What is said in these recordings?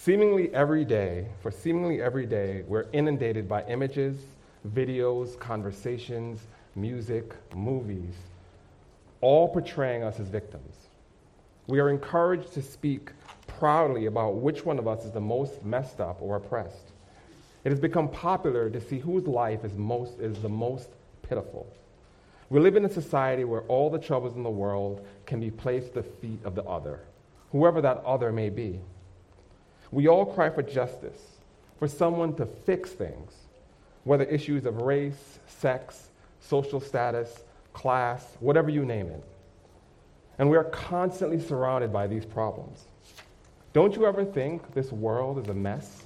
Seemingly every day, we're inundated by images, videos, conversations, music, movies, all portraying us as victims. We are encouraged to speak proudly about which one of us is the most messed up or oppressed. It has become popular to see whose life is the most pitiful. We live in a society where all the troubles in the world can be placed at the feet of the other, whoever that other may be. We all cry for justice, for someone to fix things, whether issues of race, sex, social status, class, whatever you name it. And we are constantly surrounded by these problems. Don't you ever think this world is a mess?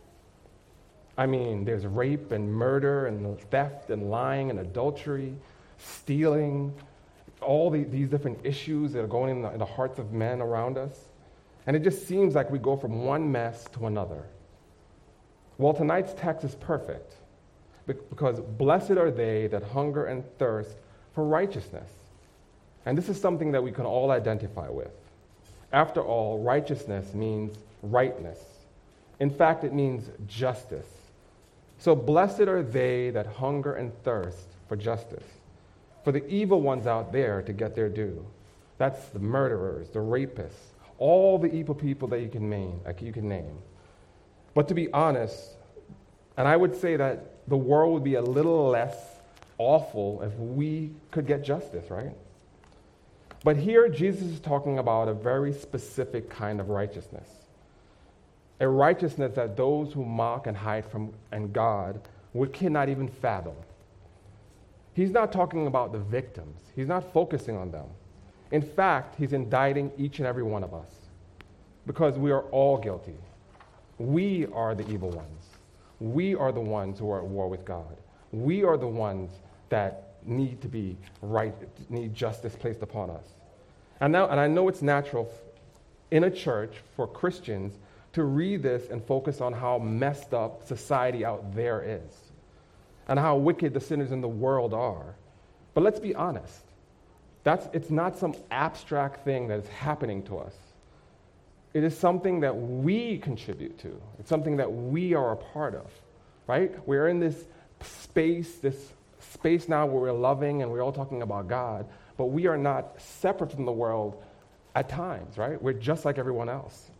I mean, there's rape and murder and theft and lying and adultery, stealing, all these different issues that are going in the hearts of men around us. And it just seems like we go from one mess to another. Well, tonight's text is perfect because blessed are they that hunger and thirst for righteousness. And this is something that we can all identify with. After all, righteousness means rightness. In fact, it means justice. So blessed are they that hunger and thirst for justice, for the evil ones out there to get their due. That's the murderers, the rapists, all the evil people that you can name. But to be honest, and I would say that the world would be a little less awful if we could get justice, right? But here Jesus is talking about a very specific kind of righteousness. A righteousness that those who mock and hide from God cannot even fathom. He's not talking about the victims. He's not focusing on them. In fact, he's indicting each and every one of us because we are all guilty. We are the evil ones. We are the ones who are at war with God. We are the ones that need to be right, need justice placed upon us. And I know it's natural in a church for Christians to read this and focus on how messed up society out there is and how wicked the sinners in the world are. But let's be honest. It's not some abstract thing that is happening to us. It is something that we contribute to. It's something that we are a part of, right? We're in this space now where we're loving and we're all talking about God, but we are not separate from the world at times, right? We're just like everyone else.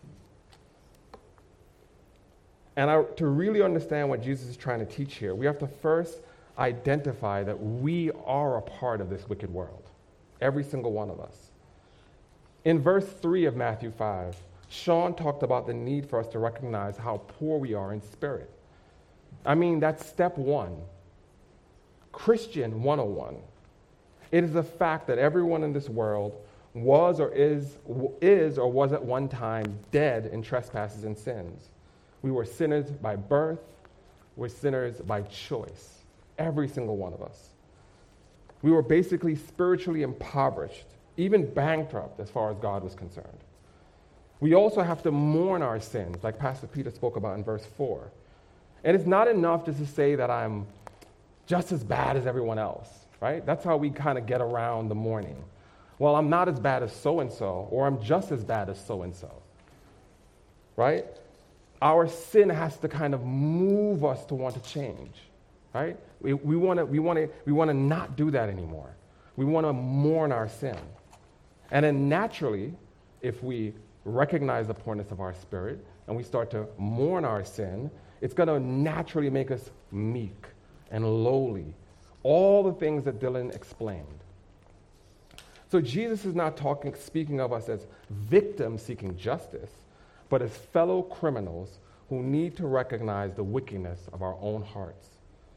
And to really understand what Jesus is trying to teach here, we have to first identify that we are a part of this wicked world. Every single one of us. In verse 3 of Matthew 5, Sean talked about the need for us to recognize how poor we are in spirit. I mean, that's step one. Christian 101. It is the fact that everyone in this world was or was at one time dead in trespasses and sins. We were sinners by birth. We're sinners by choice. Every single one of us. We were basically spiritually impoverished, even bankrupt as far as God was concerned. We also have to mourn our sins, like Pastor Peter spoke about in verse 4. And it's not enough just to say that I'm just as bad as everyone else, right? That's how we kind of get around the mourning. Well, I'm not as bad as so-and-so, or I'm just as bad as so-and-so, right? Our sin has to kind of move us to want to change, right? We want to not do that anymore. We want to mourn our sin. And then naturally, if we recognize the poorness of our spirit and we start to mourn our sin, it's going to naturally make us meek and lowly. All the things that Dylan explained. So Jesus is not speaking of us as victims seeking justice, but as fellow criminals who need to recognize the wickedness of our own hearts.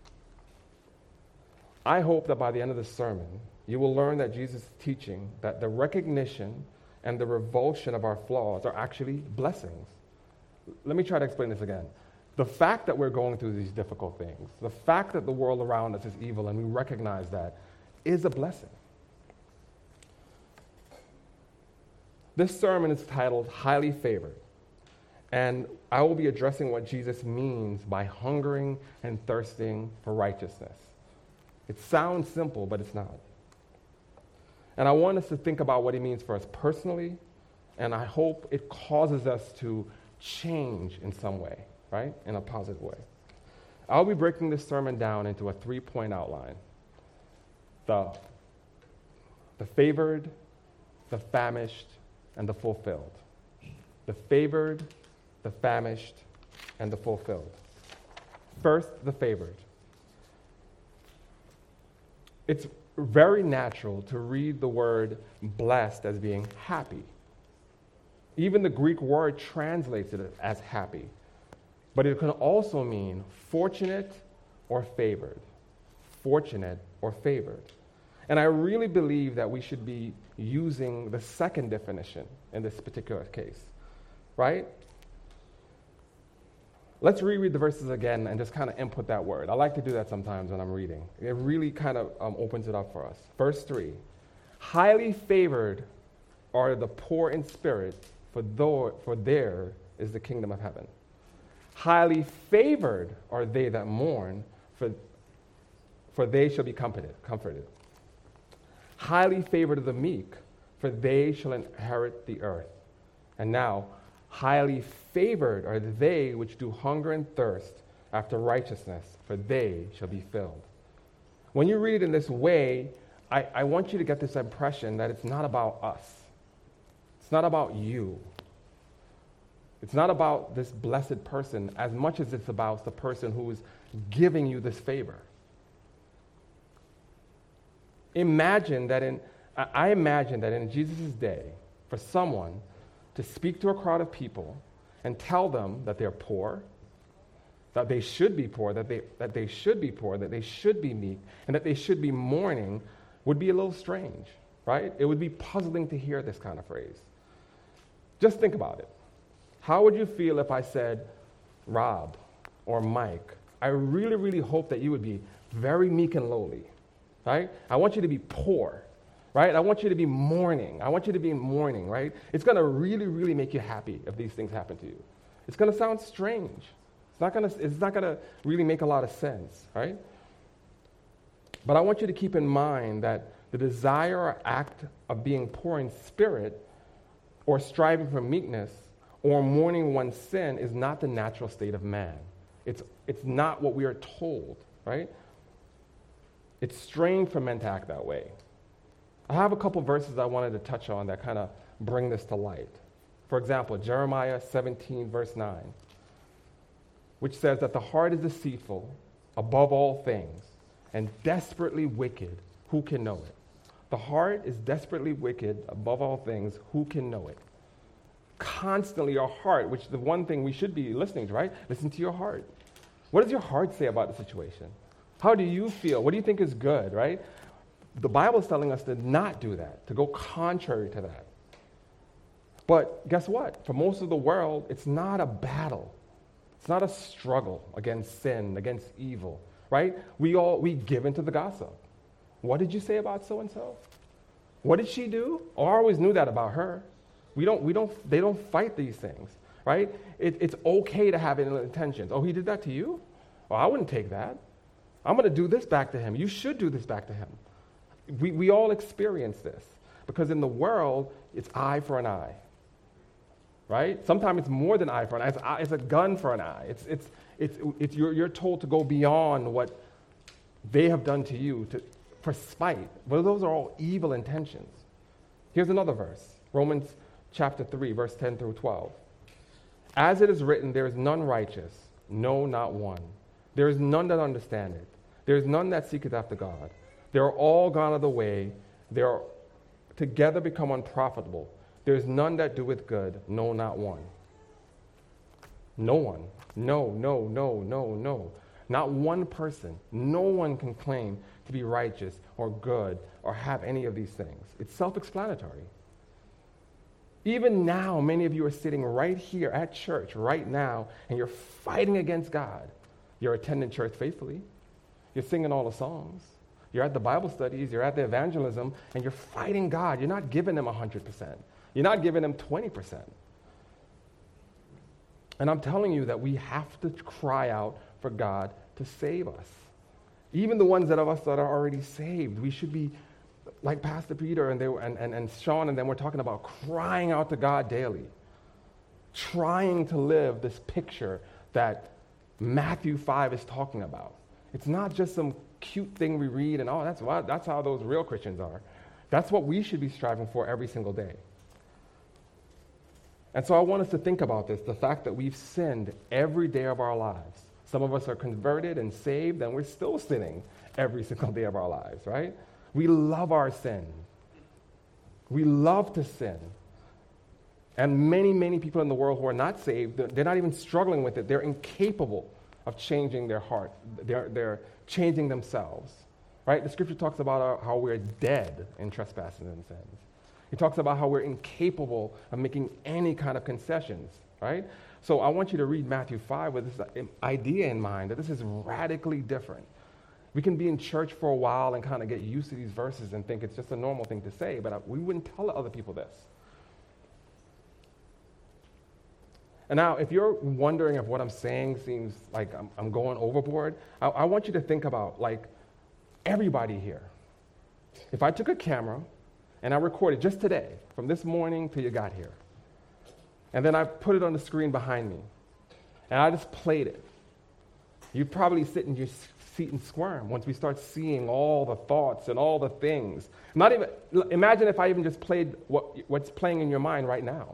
I hope that by the end of the sermon, you will learn that Jesus is teaching that the recognition and the revulsion of our flaws are actually blessings. Let me try to explain this again. The fact that we're going through these difficult things, the fact that the world around us is evil and we recognize that, is a blessing. This sermon is titled Highly Favored, and I will be addressing what Jesus means by hungering and thirsting for righteousness. It sounds simple, but it's not. And I want us to think about what he means for us personally, and I hope it causes us to change in some way, right? In a positive way. I'll be breaking this sermon down into a 3-point outline. The favored, the famished, and the fulfilled. The favored, the famished, and the fulfilled. First, the favored. It's very natural to read the word blessed as being happy. Even the Greek word translates it as happy. But it can also mean fortunate or favored. Fortunate or favored. And I really believe that we should be using the second definition in this particular case, right? Let's reread the verses again and just kind of input that word. I like to do that sometimes when I'm reading. It really kind of opens it up for us. Verse 3, highly favored are the poor in spirit, for there is the kingdom of heaven. Highly favored are they that mourn, for they shall be comforted. Highly favored are the meek, for they shall inherit the earth. And now, highly favored are they which do hunger and thirst after righteousness, for they shall be filled. When you read it in this way, I want you to get this impression that it's not about us. It's not about you. It's not about this blessed person as much as it's about the person who is giving you this favor. I imagine that in Jesus' day, for someone to speak to a crowd of people and tell them that they're poor, that they should be poor, that they should be poor, that they should be meek, and that they should be mourning would be a little strange, right? It would be puzzling to hear this kind of phrase. Just think about it. How would you feel if I said, Rob or Mike, I really, really hope that you would be very meek and lowly, right? I want you to be poor, right? I want you to be mourning. I want you to be mourning, right? It's going to really, really make you happy if these things happen to you. It's going to sound strange. It's not going to really make a lot of sense, right? But I want you to keep in mind that the desire or act of being poor in spirit or striving for meekness or mourning one's sin is not the natural state of man. It's not what we are told, right? It's strange for men to act that way. I have a couple verses I wanted to touch on that kind of bring this to light. For example, Jeremiah 17, verse 9, which says that the heart is deceitful above all things and desperately wicked. Who can know it? The heart is desperately wicked above all things. Who can know it? Constantly our heart, which is the one thing we should be listening to, right? Listen to your heart. What does your heart say about the situation? How do you feel? What do you think is good, right? The Bible is telling us to not do that, to go contrary to that. But guess what? For most of the world, it's not a battle. It's not a struggle against sin, against evil, right? We give into the gossip. What did you say about so-and-so? What did she do? Oh, I always knew that about her. They don't fight these things, right? It's okay to have ill intentions. Oh, he did that to you? Oh, I wouldn't take that. I'm going to do this back to him. You should do this back to him. We all experience this because in the world, it's eye for an eye, right? Sometimes it's more than eye for an eye. It's a gun for an eye. You're told to go beyond what they have done to you for spite. But those are all evil intentions. Here's another verse, Romans chapter 3, verse 10 through 12. As it is written, there is none righteous, no, not one. There is none that understandeth. There is none that seeketh after God. They are all gone out of the way. They are together become unprofitable. There is none that doeth good, no, not one. No one. No. Not one person. No one can claim to be righteous or good or have any of these things. It's self-explanatory. Even now, many of you are sitting right here at church right now, and you're fighting against God. You're attending church faithfully. You're singing all the songs. You're at the Bible studies. You're at the evangelism, and you're fighting God. You're not giving him 100%. You're not giving him 20%. And I'm telling you that we have to cry out for God to save us. Even the ones of us that are already saved, we should be like Pastor Peter and Sean and them were talking about crying out to God daily. trying to live this picture that Matthew 5 is talking about. It's not just some cute thing we read and, that's how those real Christians are. That's what we should be striving for every single day. And so I want us to think about this, the fact that we've sinned every day of our lives. Some of us are converted and saved, and we're still sinning every single day of our lives, right? We love our sin. We love to sin. And many, many people in the world who are not saved, they're not even struggling with it. They're incapable of changing their heart. They're changing themselves, right? The scripture talks about how we're dead in trespasses and sins. It talks about how we're incapable of making any kind of concessions, right? So I want you to read Matthew 5 with this idea in mind that this is radically different. We can be in church for a while and kind of get used to these verses and think it's just a normal thing to say, but we wouldn't tell other people this. And now, if you're wondering if what I'm saying seems like I'm going overboard, I want you to think about, like, everybody here. If I took a camera and I recorded just today, from this morning till you got here, and then I put it on the screen behind me, and I just played it, you'd probably sit in your seat and squirm once we start seeing all the thoughts and all the things. Imagine if I even just played what's playing in your mind right now,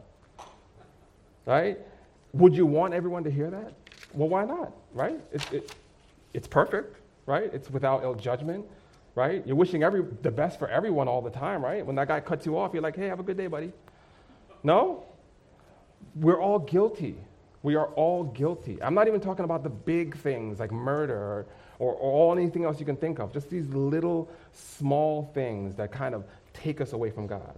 right? Would you want everyone to hear that? Well, why not, right? It's perfect, right? It's without ill judgment, right? You're wishing the best for everyone all the time, right? When that guy cuts you off, you're like, hey, have a good day, buddy. No? We're all guilty. We are all guilty. I'm not even talking about the big things like murder or anything else you can think of, just these little small things that kind of take us away from God.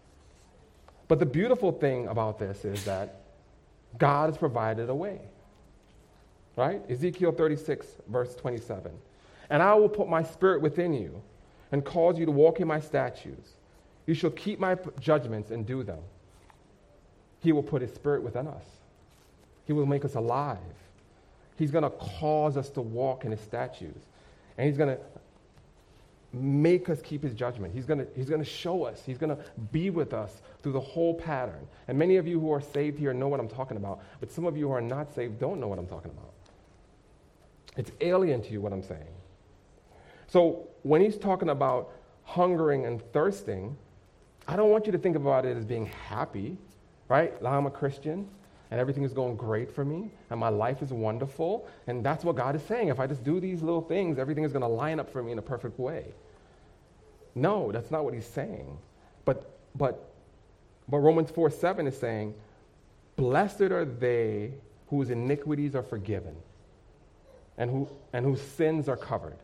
But the beautiful thing about this is that God has provided a way, right? Ezekiel 36, verse 27. And I will put my spirit within you and cause you to walk in my statutes. You shall keep my judgments and do them. He will put his spirit within us. He will make us alive. He's going to cause us to walk in his statutes. And he's going to make us keep his judgment. He's going to show us. He's going to be with us through the whole pattern. And many of you who are saved here know what I'm talking about, but some of you who are not saved don't know what I'm talking about. It's alien to you what I'm saying. So when he's talking about hungering and thirsting, I don't want you to think about it as being happy, right? I'm a Christian, and everything is going great for me, and my life is wonderful, and that's what God is saying. If I just do these little things, everything is going to line up for me in a perfect way. No, that's not what he's saying. But Romans 4:7 is saying, blessed are they whose iniquities are forgiven and whose sins are covered.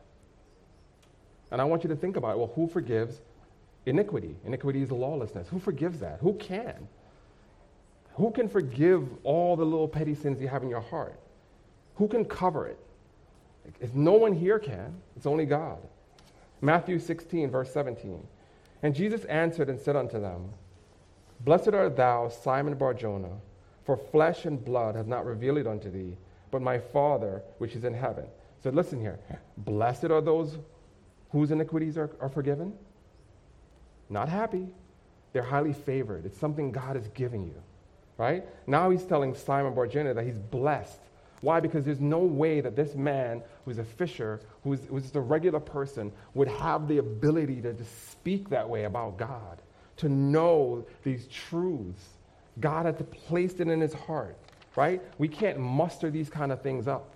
And I want you to think about it. Well, who forgives iniquity? Iniquity is lawlessness. Who forgives that? Who can? Who can forgive all the little petty sins you have in your heart? Who can cover it? If no one here can, it's only God. Matthew 16, verse 17. And Jesus answered and said unto them, blessed art thou, Simon Bar-Jonah, for flesh and blood has not revealed it unto thee, but my Father which is in heaven. So listen here. Blessed are those whose iniquities are forgiven. Not happy. They're highly favored. It's something God has given you. Right? Now he's telling Simon Bar-Jonah that he's blessed. Why? Because there's no way that this man who's a fisher, who's just a regular person, would have the ability to just speak that way about God, to know these truths. God had to place it in his heart, right? We can't muster these kind of things up.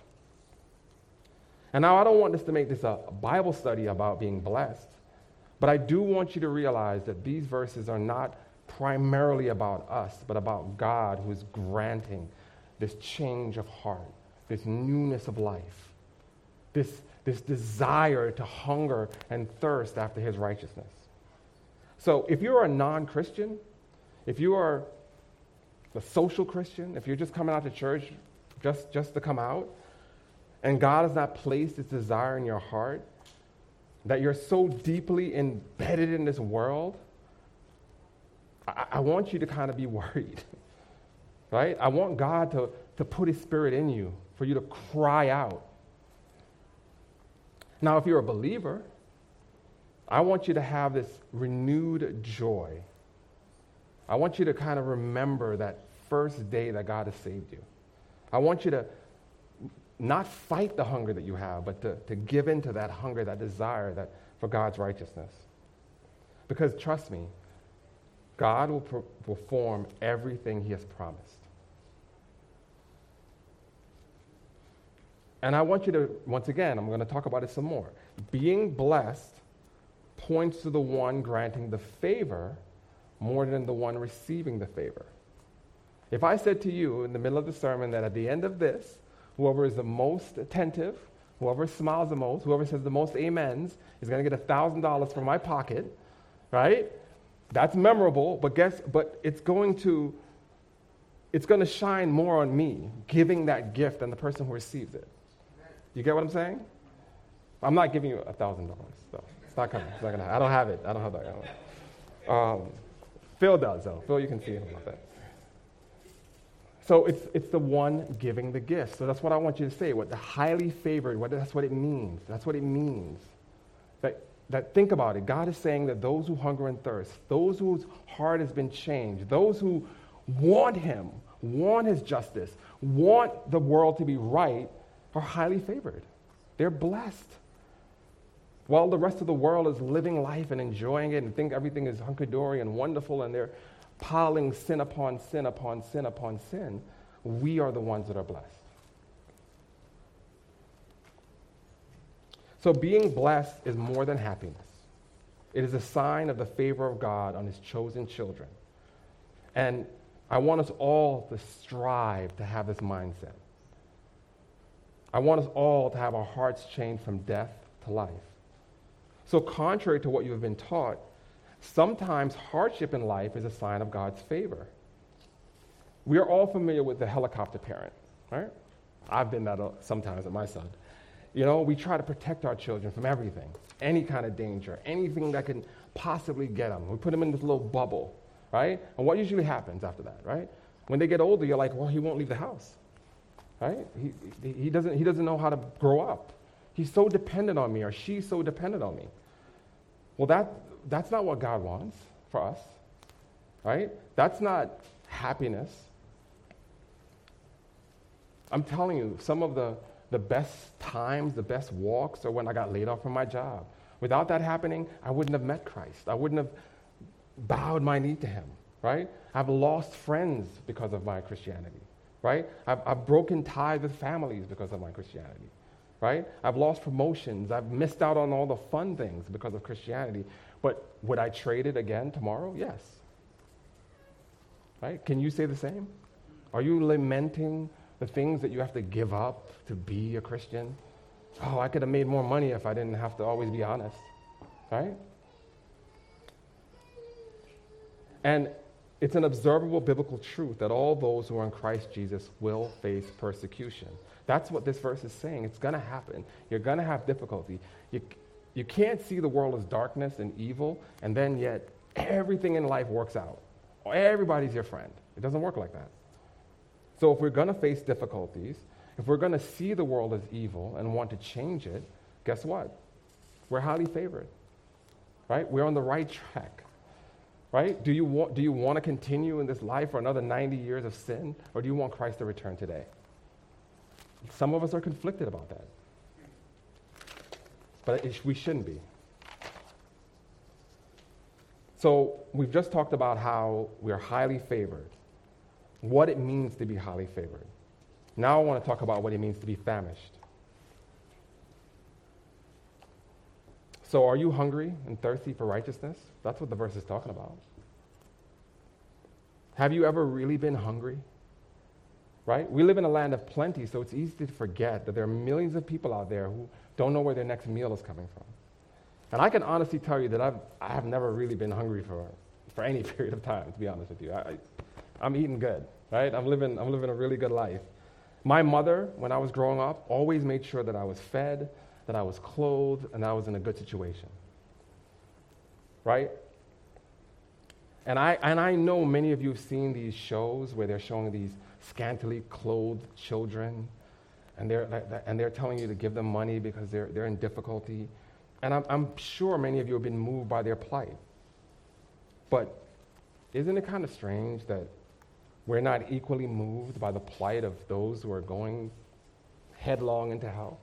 And now I don't want this to make this a Bible study about being blessed, but I do want you to realize that these verses are not primarily about us, but about God who is granting this change of heart, this newness of life, this desire to hunger and thirst after his righteousness. So if you're a non-Christian, if you are a social Christian, if you're just coming out to church just to come out, and God has not placed this desire in your heart, that you're so deeply embedded in this world, I want you to kind of be worried, right? I want God to put his spirit in you for you to cry out. Now, if you're a believer, I want you to have this renewed joy. I want you to kind of remember that first day that God has saved you. I want you to not fight the hunger that you have, but to give in to that hunger, that desire for God's righteousness. Because trust me, God will perform everything he has promised. And I want you to, once again, I'm going to talk about it some more. Being blessed points to the one granting the favor more than the one receiving the favor. If I said to you in the middle of the sermon that at the end of this, whoever is the most attentive, whoever smiles the most, whoever says the most amens is going to get $1,000 from my pocket, right? That's memorable, but it's going to shine more on me giving that gift than the person who receives it. You get what I'm saying? I'm not giving you $1,000, so it's not coming. It's not gonna. I don't have it. I don't have that. Phil does, though. Phil, you can see him about that. So it's the one giving the gift. So that's what I want you to say. What the highly favored. That's what it means. That's what it means. That think about it. God is saying that those who hunger and thirst, those whose heart has been changed, those who want him, want his justice, want the world to be right, are highly favored. They're blessed. While the rest of the world is living life and enjoying it and think everything is hunky-dory and wonderful and they're piling sin upon sin upon sin upon sin, we are the ones that are blessed. So being blessed is more than happiness. It is a sign of the favor of God on his chosen children. And I want us all to strive to have this mindset. I want us all to have our hearts changed from death to life. So contrary to what you have been taught, sometimes hardship in life is a sign of God's favor. We are all familiar with the helicopter parent, right? I've been that sometimes with my son. You know, we try to protect our children from everything, any kind of danger, anything that can possibly get them. We put them in this little bubble, right? And what usually happens after that, right? When they get older, you're like, well, he won't leave the house. Right? He doesn't know how to grow up. He's so dependent on me, or she's so dependent on me. Well, that's not what God wants for us, right? That's not happiness. I'm telling you, some of the best times, the best walks are when I got laid off from my job. Without that happening, I wouldn't have met Christ. I wouldn't have bowed my knee to him, right? I've lost friends because of my Christianity. Right? I've broken ties with families because of my Christianity. Right? I've lost promotions. I've missed out on all the fun things because of Christianity. But would I trade it again tomorrow? Yes. Right? Can you say the same? Are you lamenting the things that you have to give up to be a Christian? Oh, I could have made more money if I didn't have to always be honest. Right? And it's an observable biblical truth that all those who are in Christ Jesus will face persecution. That's what this verse is saying. It's going to happen. You're going to have difficulty. You can't see the world as darkness and evil, and then yet everything in life works out. Everybody's your friend. It doesn't work like that. So if we're going to face difficulties, if we're going to see the world as evil and want to change it, guess what? We're highly favored. Right? We're on the right track. Right? Do you want to continue in this life for another 90 years of sin, or do you want Christ to return today? Some of us are conflicted about that. But we shouldn't be. So we've just talked about how we are highly favored, what it means to be highly favored. Now I want to talk about what it means to be famished. So are you hungry and thirsty for righteousness? That's what the verse is talking about. Have you ever really been hungry? Right? We live in a land of plenty, so it's easy to forget that there are millions of people out there who don't know where their next meal is coming from. And I can honestly tell you that I have never really been hungry for any period of time, to be honest with you. I'm eating good, right? I'm living a really good life. My mother, when I was growing up, always made sure that I was fed, that I was clothed, and I was in a good situation. Right? And I know many of you have seen these shows where they're showing these scantily clothed children, and they're telling you to give them money because they're in difficulty. And I'm sure many of you have been moved by their plight. But isn't it kind of strange that We're not equally moved by the plight of those who are going headlong into hell.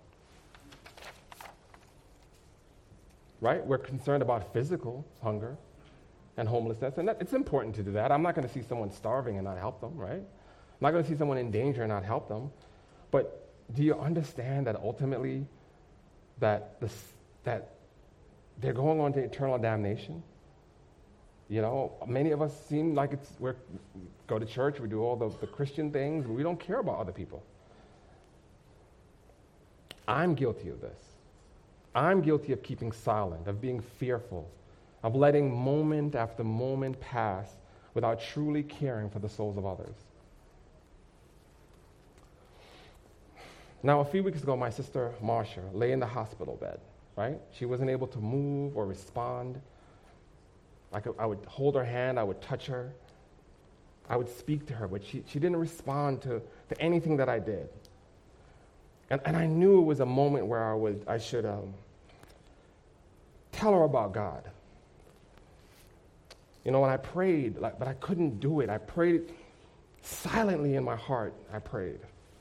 Right? We're concerned about physical hunger and homelessness, and it's important to do that. I'm not going to see someone starving and not help them, right? I'm not going to see someone in danger and not help them. But do you understand that ultimately that they're going on to eternal damnation? You know, many of us seem like we go to church, we do all the Christian things, but we don't care about other people. I'm guilty of this. I'm guilty of keeping silent, of being fearful, of letting moment after moment pass without truly caring for the souls of others. Now, a few weeks ago, my sister Marsha lay in the hospital bed, right? She wasn't able to move or respond. I would hold her hand, I would touch her, I would speak to her, but she didn't respond to anything that I did. And I knew it was a moment where I should tell her about God. You know, when I prayed, but I couldn't do it. I prayed silently in my heart. I prayed.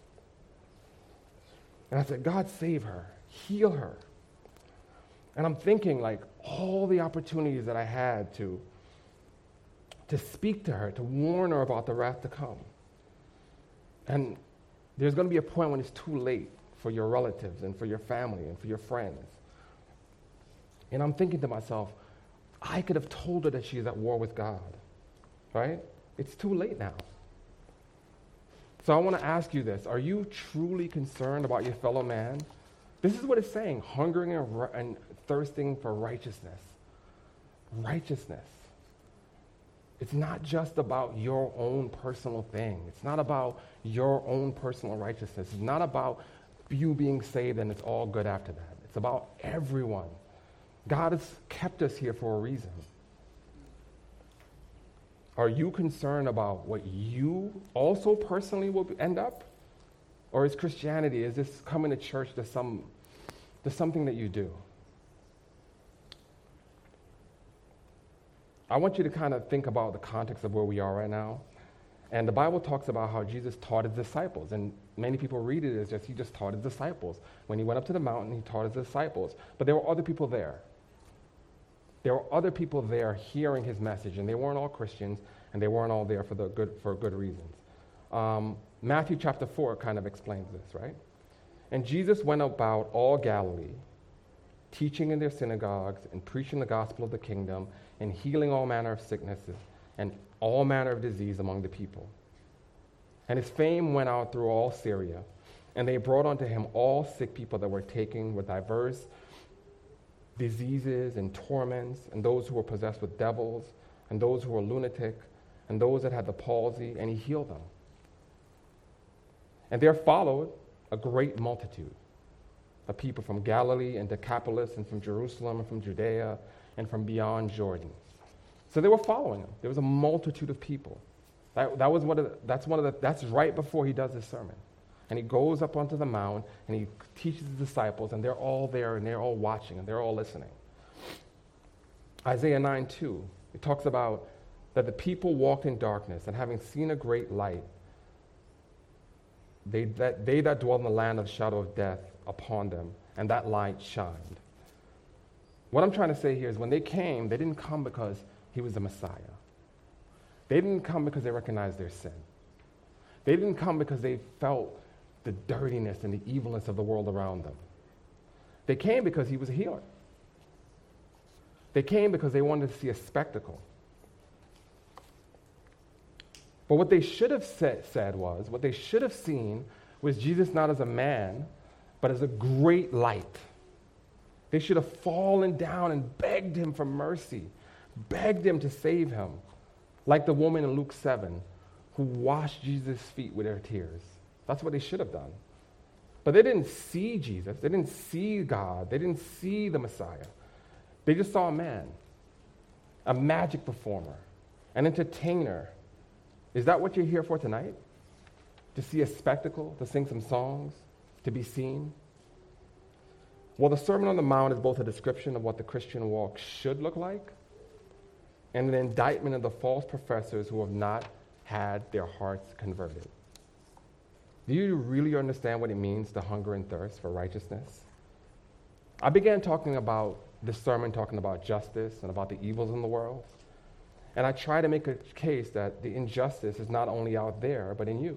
And I said, God, save her, heal her. And I'm thinking, like, all the opportunities that I had to speak to her, to warn her about the wrath to come. And there's going to be a point when it's too late for your relatives and for your family and for your friends. And I'm thinking to myself, I could have told her that she's at war with God, right? It's too late now. So I want to ask you this. Are you truly concerned about your fellow man? This is what it's saying, hungering and thirsting for righteousness. Righteousness. It's not just about your own personal thing. It's not about your own personal righteousness. It's not about you being saved and it's all good after that. It's about everyone. God has kept us here for a reason. Are you concerned about what you also personally will end up? Or is Christianity, is this coming to church to something that you do? I want you to kind of think about the context of where we are right now. And the Bible talks about how Jesus taught his disciples. And many people read it as just he just taught his disciples. When he went up to the mountain, he taught his disciples. But there were other people there. There were other people there hearing his message, and they weren't all Christians, and they weren't all there for good reasons. Matthew chapter 4 kind of explains this, right? And Jesus went about all Galilee, teaching in their synagogues and preaching the gospel of the kingdom and healing all manner of sicknesses and all manner of disease among the people. And his fame went out through all Syria, and they brought unto him all sick people that were taken with diverse diseases and torments, and those who were possessed with devils, and those who were lunatic, and those that had the palsy, and he healed them. And there followed a great multitude of people from Galilee and Decapolis, and from Jerusalem, and from Judea, and from beyond Jordan. So they were following him. There was a multitude of people. That's right before he does his sermon. And he goes up onto the mount, and he teaches his disciples, and they're all there, and they're all watching, and they're all listening. Isaiah 9:2, it talks about that the people walked in darkness, and having seen a great light, they that dwell in the land of the shadow of death upon them, and that light shined. What I'm trying to say here is when they came, they didn't come because he was the Messiah. They didn't come because they recognized their sin. They didn't come because they felt the dirtiness and the evilness of the world around them. They came because he was a healer. They came because they wanted to see a spectacle. But what they should have what they should have seen was Jesus not as a man, but as a great light. They should have fallen down and begged him for mercy, begged him to save him, like the woman in Luke 7 who washed Jesus' feet with her tears. That's what they should have done. But they didn't see Jesus. They didn't see God. They didn't see the Messiah. They just saw a man, a magic performer, an entertainer. Is that what you're here for tonight? To see a spectacle, to sing some songs, to be seen? Well, the Sermon on the Mount is both a description of what the Christian walk should look like and an indictment of the false professors who have not had their hearts converted. Do you really understand what it means to hunger and thirst for righteousness? I began talking about this sermon, talking about justice and about the evils in the world. And I try to make a case that the injustice is not only out there, but in you.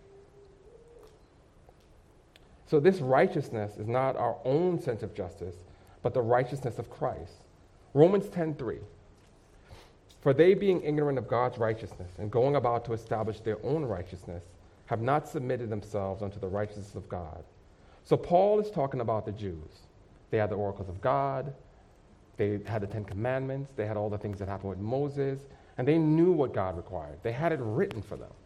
So this righteousness is not our own sense of justice, but the righteousness of Christ. Romans 10:3. For they, being ignorant of God's righteousness and going about to establish their own righteousness, have not submitted themselves unto the righteousness of God. So Paul is talking about the Jews. They had the oracles of God. They had the Ten Commandments. They had all the things that happened with Moses. And they knew what God required. They had it written for them.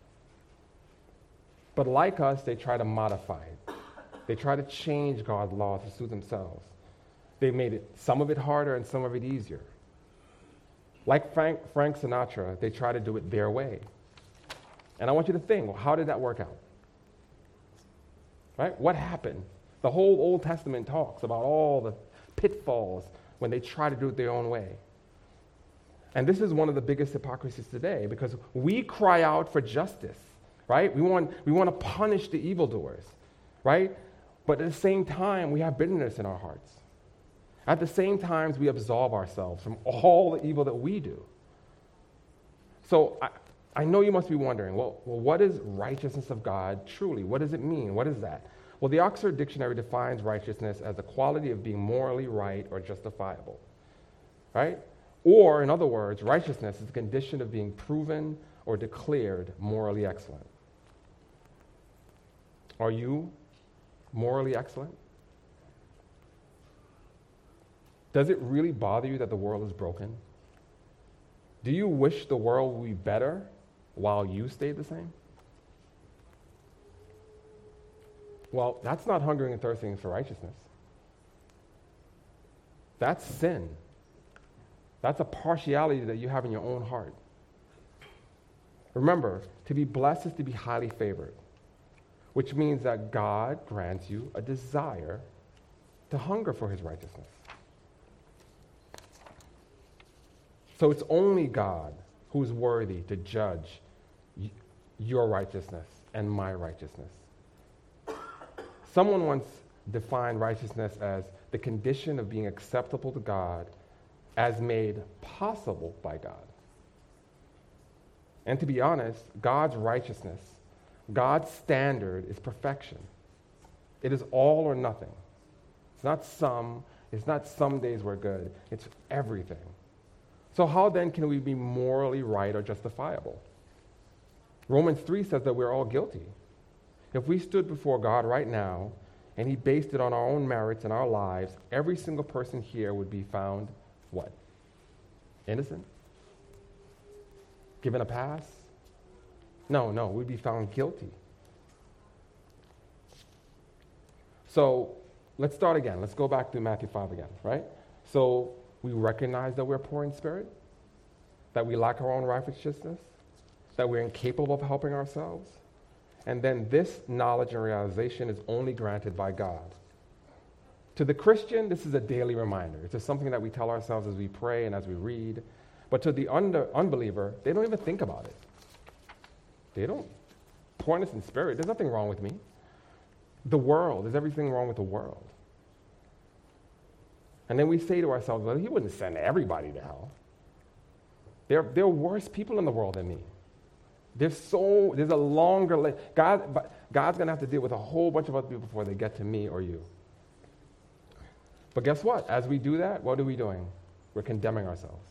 But like us, they try to modify it. They try to change God's law to suit themselves. They made some of it harder and some of it easier. Like Frank Sinatra, they try to do it their way. And I want you to think, well, how did that work out? Right? What happened? The whole Old Testament talks about all the pitfalls when they try to do it their own way. And this is one of the biggest hypocrisies today, because we cry out for justice, right? We want to punish the evildoers, right? But at the same time, we have bitterness in our hearts. At the same time, we absolve ourselves from all the evil that we do. So I know you must be wondering, well, what is righteousness of God truly? What does it mean? What is that? Well, the Oxford Dictionary defines righteousness as the quality of being morally right or justifiable, right? Or, in other words, righteousness is the condition of being proven or declared morally excellent. Are you morally excellent? Does it really bother you that the world is broken? Do you wish the world would be better while you stayed the same? Well, that's not hungering and thirsting for righteousness. That's sin. That's a partiality that you have in your own heart. Remember, to be blessed is to be highly favored, which means that God grants you a desire to hunger for his righteousness. So it's only God who's worthy to judge your righteousness and my righteousness. Someone once defined righteousness as the condition of being acceptable to God as made possible by God. And to be honest, God's righteousness, God's standard is perfection. It is all or nothing. It's not some days we're good. It's everything. So how then can we be morally right or justifiable? Romans 3 says that we're all guilty. If we stood before God right now and he based it on our own merits and our lives, every single person here would be found what? Innocent? Given a pass? No, we'd be found guilty. So let's start again. Let's go back to Matthew 5 again, right? So we recognize that we're poor in spirit, that we lack our own righteousness, that we're incapable of helping ourselves. And then this knowledge and realization is only granted by God. To the Christian, this is a daily reminder. It's just something that we tell ourselves as we pray and as we read. But to the unbeliever, they don't even think about it. They don't. Poorness in spirit, there's nothing wrong with me. The world, there's everything wrong with the world. And then we say to ourselves, well, he wouldn't send everybody to hell. There are worse people in the world than me. There's a longer list. God's going to have to deal with a whole bunch of other people before they get to me or you. But guess what? As we do that, what are we doing? We're condemning ourselves.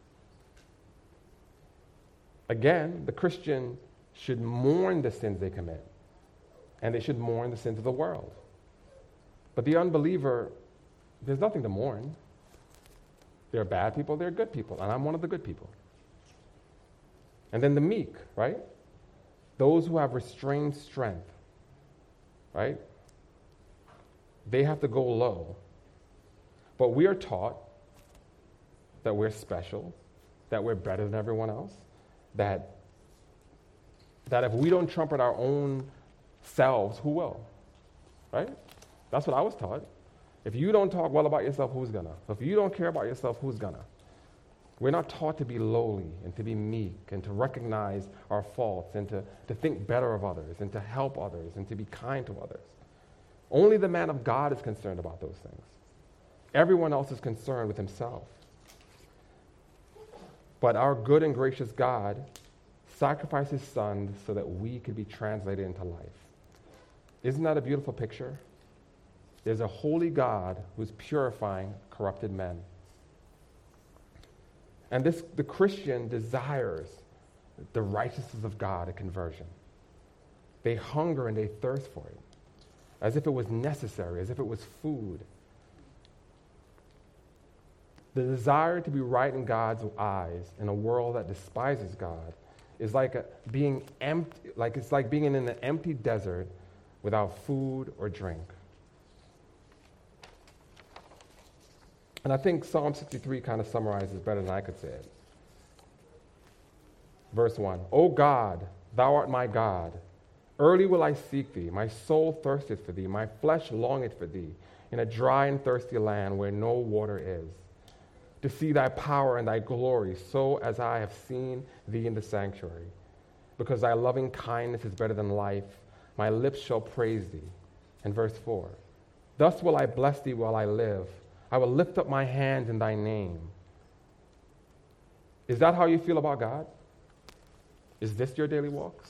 Again, the Christian should mourn the sins they commit, and they should mourn the sins of the world. But the unbeliever, there's nothing to mourn. There are bad people, there are good people, and I'm one of the good people. And then the meek, right? Those who have restrained strength, right? They have to go low. But we are taught that we're special, that we're better than everyone else, that if we don't trumpet our own selves, who will? Right? That's what I was taught. If you don't talk well about yourself, who's gonna? If you don't care about yourself, who's gonna? We're not taught to be lowly and to be meek and to recognize our faults and to think better of others and to help others and to be kind to others. Only the man of God is concerned about those things. Everyone else is concerned with himself. But our good and gracious God sacrificed his son so that we could be translated into life. Isn't that a beautiful picture? There's a holy God who's purifying corrupted men. And the Christian desires the righteousness of God at conversion. They hunger and they thirst for it, as if it was necessary, as if it was food. The desire to be right in God's eyes in a world that despises God is like being empty, it's like being in an empty desert without food or drink. And I think Psalm 63 kind of summarizes better than I could say it. Verse 1, O God, thou art my God. Early will I seek thee. My soul thirsteth for thee. My flesh longeth for thee in a dry and thirsty land where no water is, to see thy power and thy glory, so as I have seen thee in the sanctuary. Because thy loving kindness is better than life, my lips shall praise thee. And verse 4, thus will I bless thee while I live. I will lift up my hands in thy name. Is that how you feel about God? Is this your daily walks?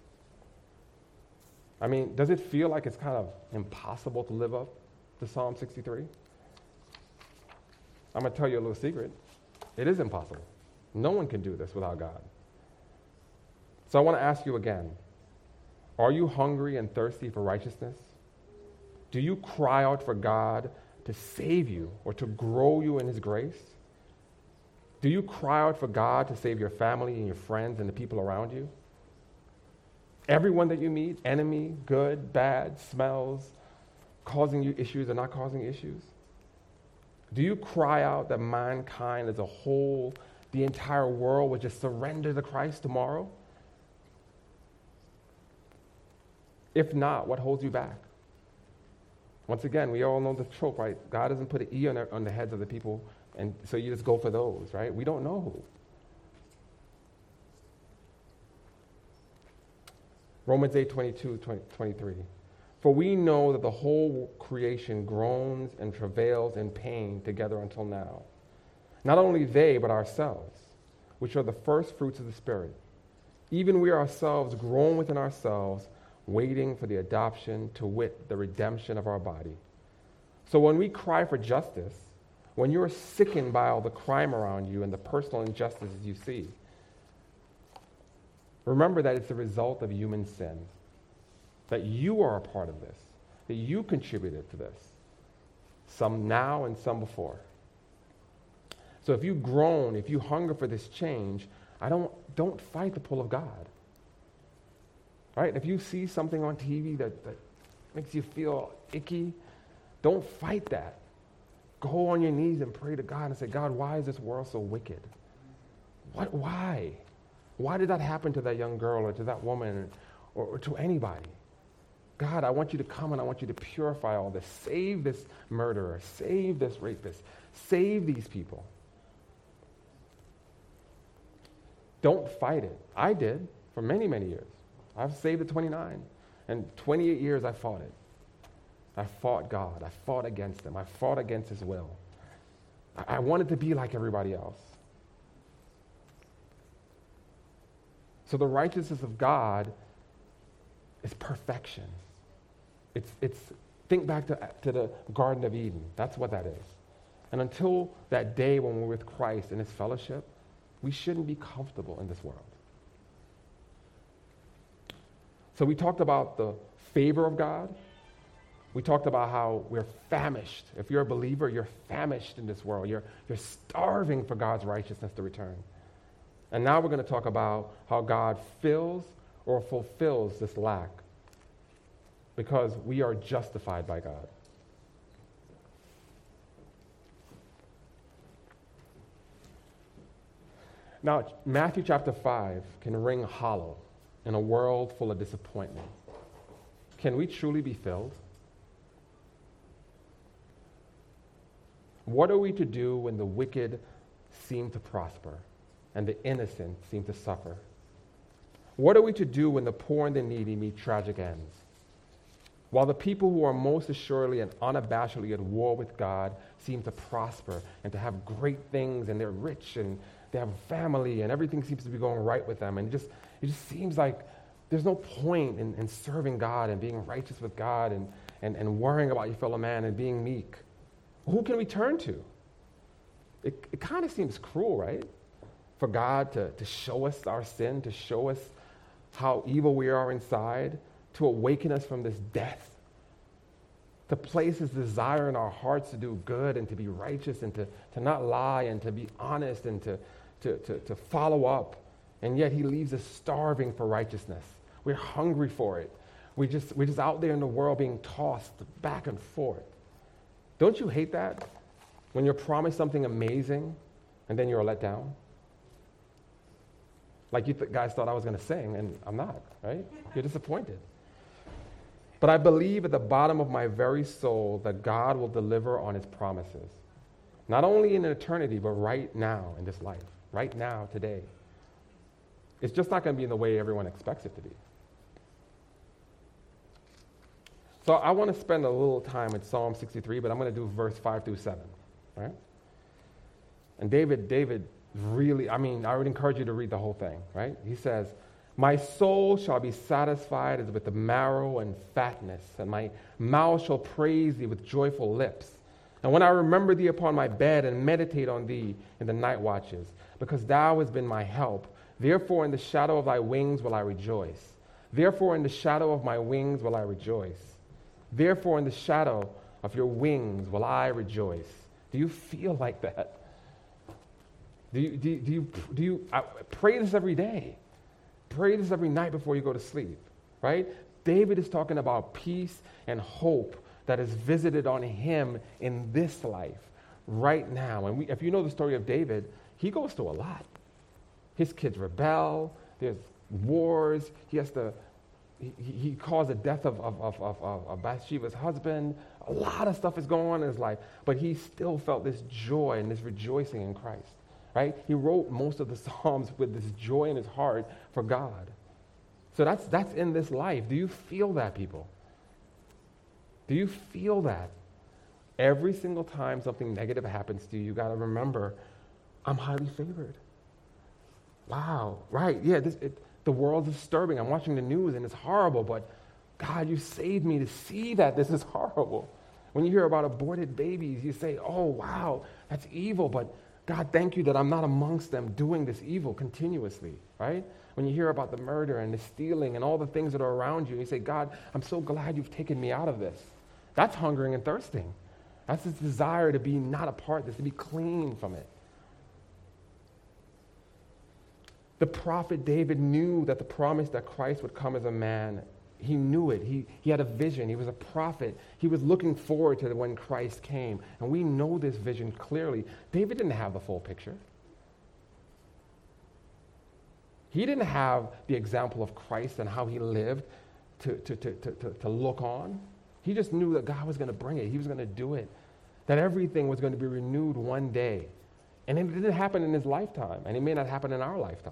I mean, does it feel like it's kind of impossible to live up to Psalm 63? I'm going to tell you a little secret. It is impossible. No one can do this without God. So I want to ask you again, are you hungry and thirsty for righteousness? Do you cry out for God to save you or to grow you in his grace? Do you cry out for God to save your family and your friends and the people around you? Everyone that you meet, enemy, good, bad, smells, causing you issues or not causing issues? Do you cry out that mankind as a whole, the entire world, would just surrender to Christ tomorrow? If not, what holds you back? Once again, we all know the trope, right? God doesn't put an E on the heads of the people, and so you just go for those, right? We don't know who. Romans 8:22-23. For we know that the whole creation groans and travails in pain together until now. Not only they, but ourselves, which are the first fruits of the Spirit. Even we ourselves groan within ourselves, waiting for the adoption, to wit, the redemption of our body. So when we cry for justice, when you're sickened by all the crime around you and the personal injustices you see, remember that it's the result of human sin, that you are a part of this, that you contributed to this, some now and some before. So if you groan, if you hunger for this change, don't fight the pull of God. Right? If you see something on TV that makes you feel icky, don't fight that. Go on your knees and pray to God and say, God, why is this world so wicked? Why? Why did that happen to that young girl or to that woman or to anybody? God, I want you to come and I want you to purify all this. Save this murderer. Save this rapist. Save these people. Don't fight it. I did for many, many years. I've saved at 29. And 28 years I fought it. I fought God. I fought against him. I fought against his will. I wanted to be like everybody else. So the righteousness of God is perfection. It's think back to the Garden of Eden. That's what that is. And until that day when we're with Christ in his fellowship, we shouldn't be comfortable in this world. So we talked about the favor of God. We talked about how we're famished. If you're a believer, you're famished in this world. You're starving for God's righteousness to return. And now we're going to talk about how God fills or fulfills this lack, because we are justified by God. Now, Matthew chapter 5 can ring hollow in a world full of disappointment. Can we truly be filled? What are we to do when the wicked seem to prosper, and the innocent seem to suffer. What are we to do when the poor and the needy meet tragic ends? While the people who are most assuredly and unabashedly at war with God seem to prosper and to have great things, and they're rich and they have a family and everything seems to be going right with them, and it just seems like there's no point in serving God and being righteous with God and worrying about your fellow man and being meek. Who can we turn to? It kind of seems cruel, right? For God to show us our sin, to show us how evil we are inside, to awaken us from this death, to place his desire in our hearts to do good and to be righteous and to not lie and to be honest and to follow up. And yet he leaves us starving for righteousness. We're hungry for it. We're just out there in the world being tossed back and forth. Don't you hate that? When you're promised something amazing and then you're let down? Like you guys thought I was going to sing, and I'm not, right? You're disappointed. But I believe at the bottom of my very soul that God will deliver on his promises. Not only in eternity, but right now in this life. Right now, today. It's just not going to be in the way everyone expects it to be. So I want to spend a little time with Psalm 63, but I'm going to do verse 5 through 7. Right? And David really, I would encourage you to read the whole thing, right? He says, my soul shall be satisfied as with the marrow and fatness, and my mouth shall praise thee with joyful lips. And when I remember thee upon my bed and meditate on thee in the night watches, because thou hast been my help, therefore in the shadow of thy wings will I rejoice. Therefore in the shadow of my wings will I rejoice. Therefore in the shadow of your wings will I rejoice. Do you feel like that? Do you pray this every day? Pray this every night before you go to sleep, right? David is talking about peace and hope that is visited on him in this life, right now. And if you know the story of David, he goes through a lot. His kids rebel. There's wars. He caused the death of Bathsheba's husband. A lot of stuff is going on in his life, but he still felt this joy and this rejoicing in Christ. Right? He wrote most of the Psalms with this joy in his heart for God. So that's in this life. Do you feel that, people? Do you feel that? Every single time something negative happens to you, you got to remember, I'm highly favored. Wow, right, yeah, the world's disturbing. I'm watching the news and it's horrible, but God, you saved me to see that this is horrible. When you hear about aborted babies, you say, oh, wow, that's evil, but God, thank you that I'm not amongst them doing this evil continuously, right? When you hear about the murder and the stealing and all the things that are around you, you say, God, I'm so glad you've taken me out of this. That's hungering and thirsting. That's this desire to be not a part of this, to be clean from it. The prophet David knew that the promise that Christ would come as a man, he knew it. He had a vision. He was a prophet. He was looking forward to when Christ came. And we know this vision clearly. David didn't have the full picture. He didn't have the example of Christ and how he lived to look on. He just knew that God was going to bring it. He was going to do it. That everything was going to be renewed one day. And it didn't happen in his lifetime. And it may not happen in our lifetime.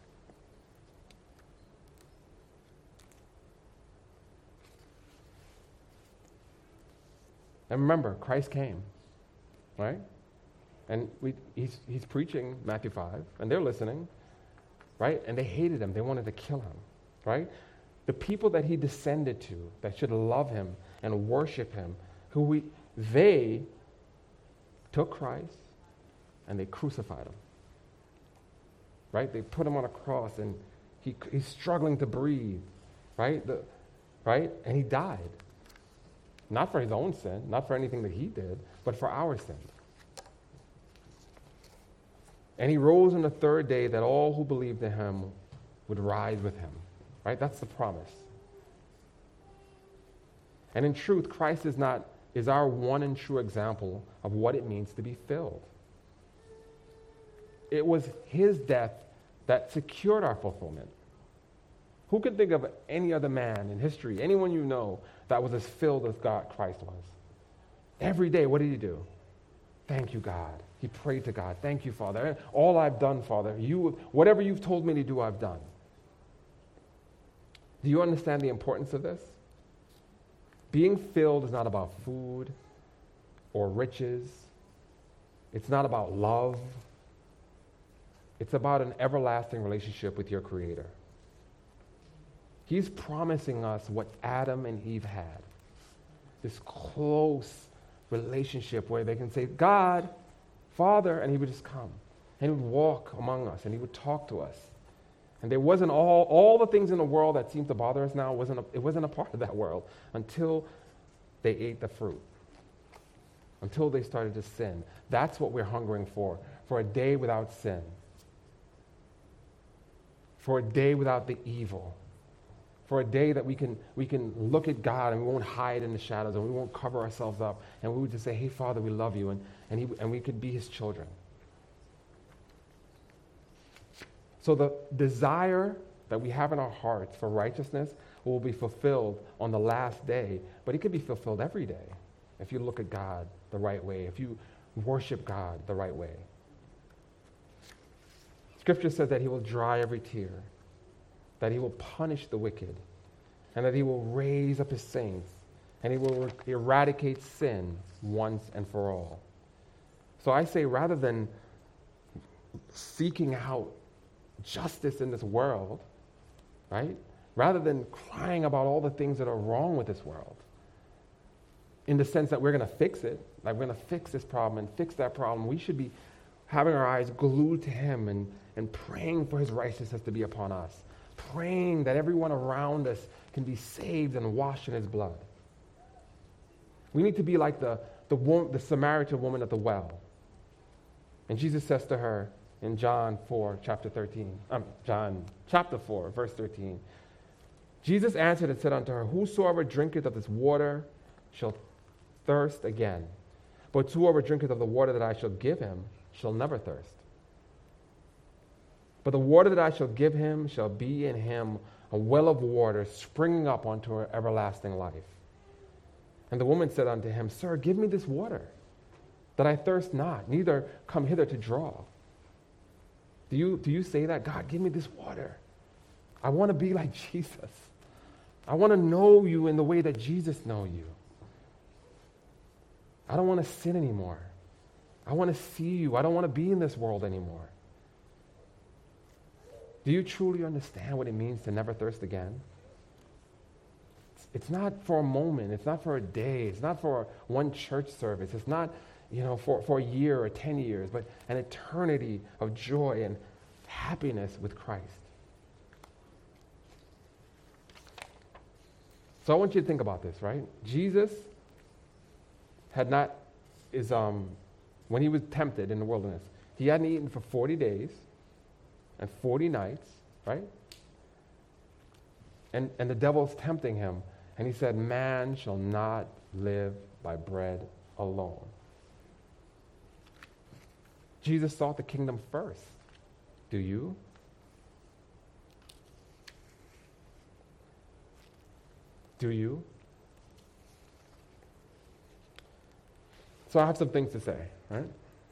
And remember, Christ came, right? And he's preaching Matthew 5, and they're listening, right? And they hated him. They wanted to kill him, right? The people that he descended to, that should love him and worship him, they took Christ and they crucified him, right? They put him on a cross, and he's struggling to breathe, right? Right? And he died. Not for his own sin, not for anything that he did, but for our sin. And he rose on the third day that all who believed in him would rise with him. Right? That's the promise. And in truth, Christ is our one and true example of what it means to be filled. It was his death that secured our fulfillment. Who can think of any other man in history, anyone you know, that was as filled as God Christ was? Every day, what did he do? Thank you, God. He prayed to God. Thank you, Father. All I've done, Father, whatever you've told me to do, I've done. Do you understand the importance of this? Being filled is not about food or riches. It's not about love. It's about an everlasting relationship with your Creator. He's promising us what Adam and Eve had. This close relationship where they can say, God, Father, and he would just come. And he would walk among us, and he would talk to us. And there wasn't all the things in the world that seem to bother us now, it wasn't a part of that world until they ate the fruit, until they started to sin. That's what we're hungering for a day without sin, for a day without the evil, for a day that we can look at God and we won't hide in the shadows and we won't cover ourselves up, and we would just say, hey, Father, we love you, and we could be his children. So the desire that we have in our hearts for righteousness will be fulfilled on the last day, but it could be fulfilled every day if you look at God the right way, if you worship God the right way. Scripture says that he will dry every tear, that he will punish the wicked, and that he will raise up his saints, and he will eradicate sin once and for all. So I say, rather than seeking out justice in this world, right? Rather than crying about all the things that are wrong with this world, in the sense that we're going to fix it, like we're going to fix this problem and fix that problem, we should be having our eyes glued to him and praying for his righteousness to be upon us, praying that everyone around us can be saved and washed in his blood. We need to be like the Samaritan woman at the well. And Jesus says to her in John chapter 4, verse 13, Jesus answered and said unto her, whosoever drinketh of this water shall thirst again. But whoever drinketh of the water that I shall give him shall never thirst. But the water that I shall give him shall be in him a well of water springing up unto everlasting life. And the woman said unto him, Sir, give me this water, that I thirst not, neither come hither to draw. Do you say that? God, give me this water. I want to be like Jesus. I want to know you in the way that Jesus knows you. I don't want to sin anymore. I want to see you. I don't want to be in this world anymore. Do you truly understand what it means to never thirst again? It's not for a moment. It's not for a day. It's not for one church service. It's not, for a year or 10 years, but an eternity of joy and happiness with Christ. So I want you to think about this, right? Jesus when he was tempted in the wilderness, he hadn't eaten for 40 days and 40 nights, right? And the devil's tempting him, and he said, man shall not live by bread alone. Jesus sought the kingdom first. Do you? Do you? So I have some things to say, right?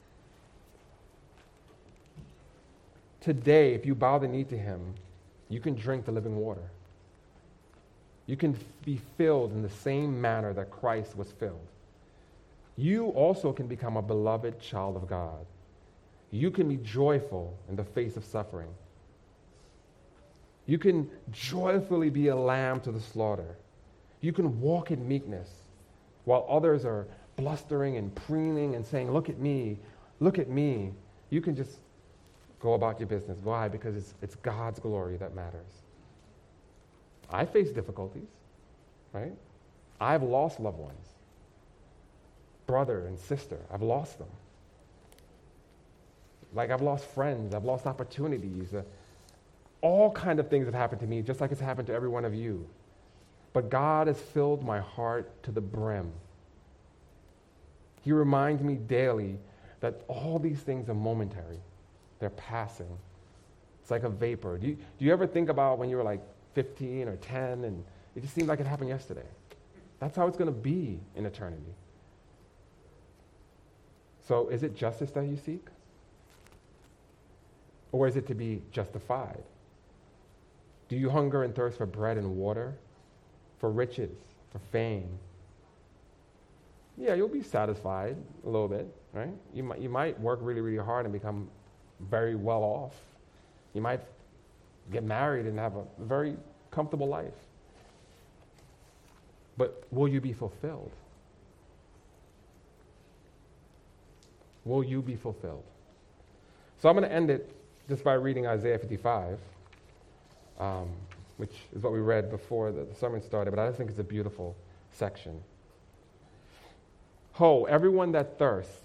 Today, if you bow the knee to him, you can drink the living water. You can be filled in the same manner that Christ was filled. You also can become a beloved child of God. You can be joyful in the face of suffering. You can joyfully be a lamb to the slaughter. You can walk in meekness while others are blustering and preening and saying, look at me, look at me. You can just go about your business. Why? Because it's God's glory that matters. I face difficulties, right? I've lost loved ones. Brother and sister, I've lost them. Like I've lost friends, I've lost opportunities. All kind of things have happened to me, just like it's happened to every one of you. But God has filled my heart to the brim. He reminds me daily that all these things are momentary. They're passing. It's like a vapor. Do you ever think about when you were like 15 or 10 and it just seemed like it happened yesterday? That's how it's going to be in eternity. So is it justice that you seek? Or is it to be justified? Do you hunger and thirst for bread and water, for riches, for fame? Yeah, you'll be satisfied a little bit, right? You might work really, really hard and become very well off. You might get married and have a very comfortable life. But will you be fulfilled? Will you be fulfilled? So I'm going to end it just by reading Isaiah 55, which is what we read before the sermon started, but I just think it's a beautiful section. Ho, everyone that thirsts,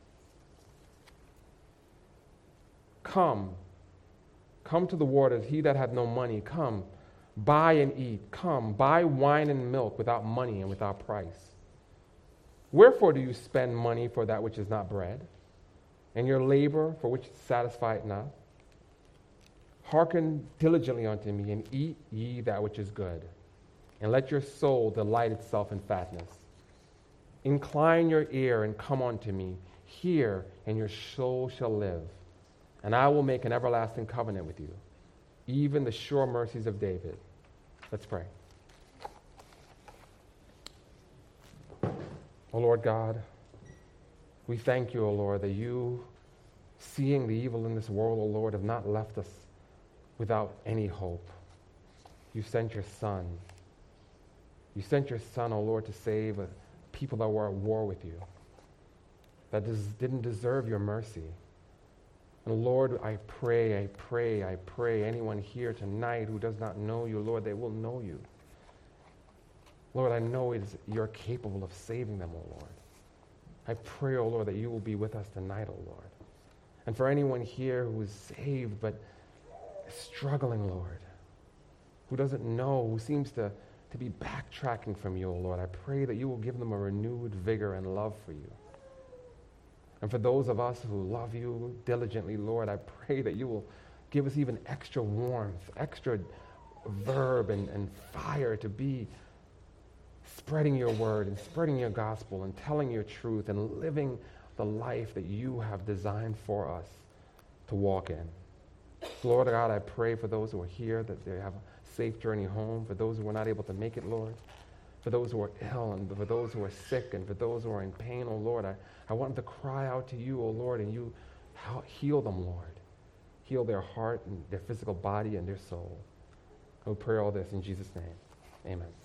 come to the waters. He that hath no money, come, buy and eat. Come, buy wine and milk without money and without price. Wherefore do you spend money for that which is not bread, and your labor for which satisfieth not? Hearken diligently unto me, and eat ye that which is good, and let your soul delight itself in fatness. Incline your ear and come unto me. Hear, and your soul shall live. And I will make an everlasting covenant with you, even the sure mercies of David. Let's pray. O Lord God, we thank you, O Lord, that you, seeing the evil in this world, O Lord, have not left us without any hope. You sent your Son. You sent your Son, O Lord, to save people that were at war with you, that didn't deserve your mercy. And Lord, I pray, anyone here tonight who does not know you, Lord, they will know you. Lord, I know you're capable of saving them, O Lord. I pray, O Lord, that you will be with us tonight, O Lord. And for anyone here who is saved but struggling, Lord, who doesn't know, who seems to be backtracking from you, O Lord, I pray that you will give them a renewed vigor and love for you. And for those of us who love you diligently, Lord, I pray that you will give us even extra warmth, extra verb and fire to be spreading your word and spreading your gospel and telling your truth and living the life that you have designed for us to walk in. Lord God, I pray for those who are here that they have a safe journey home, for those who are not able to make it, Lord, for those who are ill and for those who are sick and for those who are in pain, oh Lord, I want them to cry out to you, oh Lord, and you heal them, Lord. Heal their heart and their physical body and their soul. I pray all this in Jesus' name. Amen.